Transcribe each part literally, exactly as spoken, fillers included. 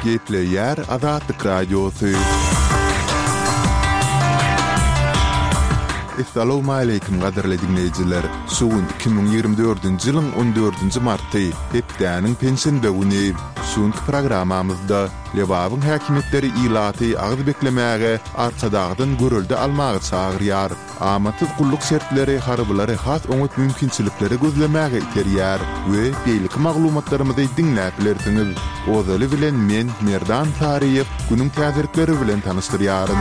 Gepleyer Azatlyk Radiosu. Assalamu alaykum gaderli dinleyijiler. Sugun iki bin ýygrimi dördünji ýylyň on dördünji marty, hepdäniň pensiýa güni. Şuňky programamyzda Lebabyň häkimetleri ilaty agydy beklemäge, arkadagdan görüldi almagy çagyrýar. Amatyz gulluk şertleri, harbylary has oňat mümkinçilikleri gözlemäge iterýär we beýlik maglumatlarymyzy diňläp bilersiňiz. Ozaly bilen men Merdan Tariýew günüň täzirkleri bilen tanystyryarym.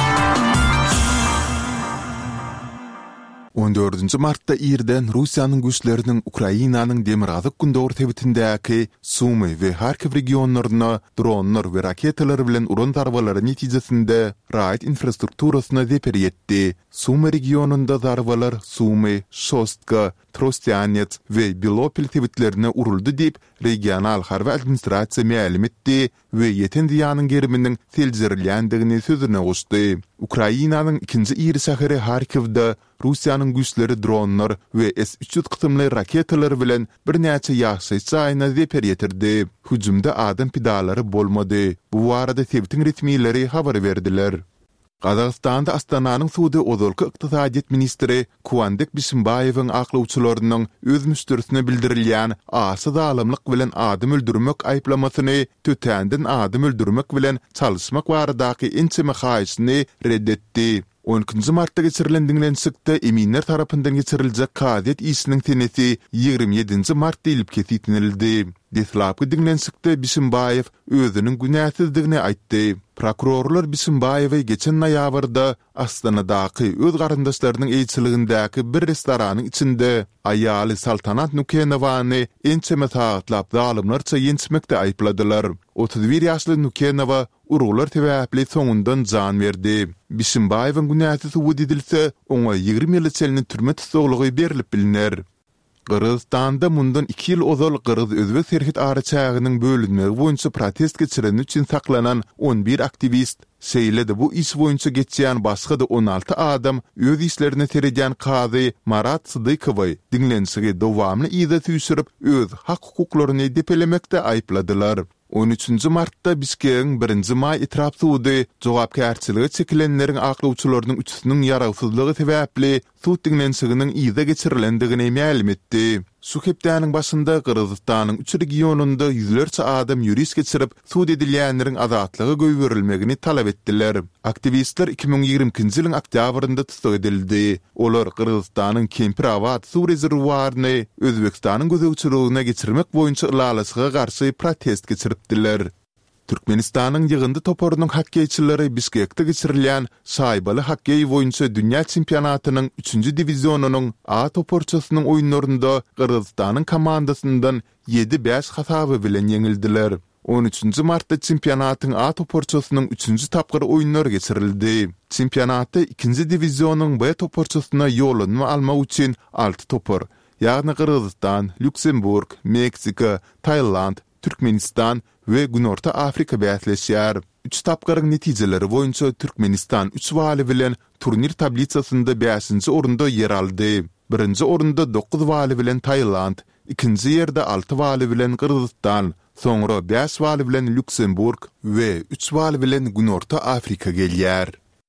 on dördünji martda ýerden Russiýanyň güýçleriniň Ukrainanyň Demirgazyk gündöwür tebitindäki Sumy we Harkiv regionlaryna dronlar we raketalar bilen uran zarbalary netijesinde raýat infrastrukturasyna zeper ýetdi. Sumy regionunda zarbalar Sumy, Shostka, Trostyanets we Belopil tebitlerine uruldy diýip regional harby administrasiýa ma'lum etdi we ýeten diýanyň geriminiň seljirilýändigini sözüne goşdy. Ukrainanyň ikinji ýeri şäheri Harkivda Russiýanyň güýçleri dronlar we S üç yüz kıtymly raketalar bilen bir näçe ýaşaýyş aýyna zeper ýetirdi. Hüjümde adam pidalary bolmady. Bu barada tebitiň resmiýetleri habar berdiler. Qazaqstanda Astananyň suwdy ozalky ykdysadyýet ministri Kuandek Bisimbayewiň aklawçylarynyň öz müstürsine bildirilýän asy zalymlyk bilen adam öldürmek aýplamasyny tötänden adam öldürmek bilen çalyşmak baradaky ençeme haýyşyny reddetdi. on ikinji martda geçirilen dinlensykda eminler tarapyndan geçiriljek kadet isiniň tenesi ýygrimi ýedinji mart diýilip ketýänildi. Deslapky dinlensykda Bisimbayew özüniň günäsizdigini aýtdy. Prokurorlar Bisimbayewi geçen noýabrda Astanadaky öz garyndaşlarynyň eýçiligindäki bir restoranyň içinde aýaly Saltanat Nukenowany ençeme saýatlap zalymlarça ýençmekde aýpladylar. otuz bir ýaşly Nukenowa uruglar täwäpli soňundan jan berdi. Bisimbayewiň günäsi suwut edilse, oňa ýygrimi ýyl çelini türme tutuglygy berilip biliner. Qırgızstanda mundan iki ýyl ozal Qırgız özbek serhit ara çagynyň bölünmegi boýunça protest geçiren üçin saklanan on bir aktivist seýledi. Bu iş boýunça geçýän başga da on alty adam öz işlerine tereden Qazy Marat Sıdykowy dinlensigi dowamly ýyda tüýsürip öz hak hukuklaryny depelemekde aýpladylar. on üçünji martda Bişkeň birinji may etrap suwdy jogapkärçiligi çekilenleriň aklawçylarynyň üçüsiniň ýaragsızlygy sebäpli suwt dinlensiginiň ýyda geçirilendigini ma'lum etdi. Şu hepdäniň başynda Qırgızstanyň üç regionunda ýüzlerçe adam ýüriş geçirip suwt edilýänleriň azatlygy göýberilmegini talap etdiler. Aktivistler iki bin ýygrimiňji ýylyň oktýabrynda tutsak edildi. Olar Qırgızstanyň Kempir-Awad suw rezerwuaryny Özbekistanyň gözegçiligine geçirmek boýunça ýalasyga garşy protest geçiripdiler. Türkmenistanyň ýygyndy toporunyň hakkeýçileri Bişkekde geçirilýän şaýbaly hakkey boýunça dünýä çempionatynyň üçünji diwizionynyň A toporçusynyň oýunlarynda Qırgızstanyň komandasyndan ýedi beş hasaby bilen ýeňildiler. on üçünji martda çempionatyň A toporçusynyň üçünji tapgyr oýunlary geçirildi. Çempionatda ikinji diwizionyň B toporçusyna ýolunma almak üçin alty topor, ýagny Qırgızstan, Lüksemburg, Meksika, Taýland, Türkmenistan we Günorta Afrika bäsleşýär. Üç tapgyryň netijeleri boýunça Türkmenistan üç wally bilen turnir tablisasynda beşinji orunda yer aldy. Birinji orunda dokuz wally bilen Taýland, ikinji ýerde alty wally bilen Qırgızstan, soňra beş wally bilen Lüksemburg we üç wally bilen Günorta Afrika gelýär.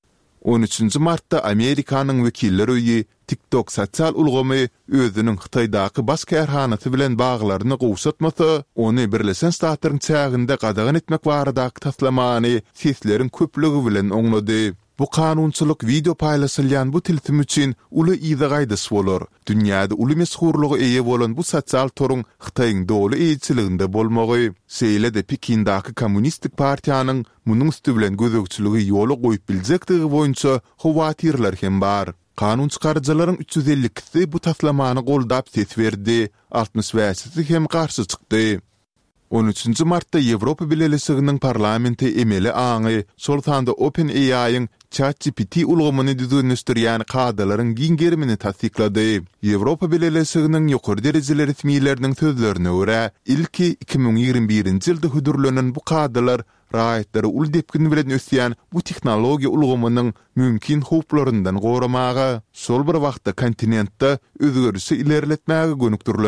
on üçünji martda Amerikanyň wekilleri öýi TikTok sosial ulgamy özüniň Hytaýdaky baş kärhanasy bilen baglaryny gowşatmasa, ony Birleşen Ştatlaryň çäginde gadagan etmek baradaky taslamany sesleriň köplügi bilen oňlady. Bu kanunçylyk video paýlaşylýan bu tiltim üçin uly ýyda gaýdys bolar. Dünýäde uly meşhurlygy eýe bolan bu sosial toruň Hytaýyň dowly eýçiliginde bolmagy, seýlede Pekindaky Kommunistik partiýanyň munyň üstü bilen gözegçiligi ýoly goýup biljekdigi boýunça howatyrlar hem bar. Kanun çykarjylaryň üç yüz ellikisi bu taslamany goldap ses berdi, altmış beşisi hem garşy çykdy. on üçünji martda Ýewropa Birleşiginiň parlamenti emeli aňy Sultanda OpenAI'ň ChatGPT ulgamyny düzgünleşdirýän kadalaryň giňgerimini tasdiklady. Ýewropa Birleşiginiň ýokary derejeli resmiýetleriniň sözlerine görä, ilki iki bin ýygrimi birinji ýylda hödürlenen bu kadalar raýatlary ul depkin bilen ösýän bu tehnologiýa ulgamynyň mümkin howplaryndan goramaga, şol bir wagtda kontinentde özgörüşi ilerletmäge gönükdirler.